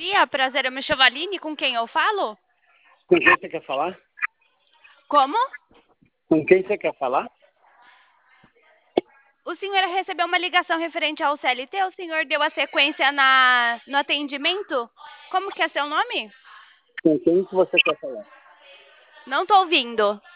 dia, prazer é meu Chevaline, com quem eu falo? Com quem você quer falar? Como? Com quem você quer falar? O senhor recebeu uma ligação referente ao CLT? O senhor deu a sequência no atendimento? Como que é seu nome? Com quem que você quer falar? Não tô ouvindo.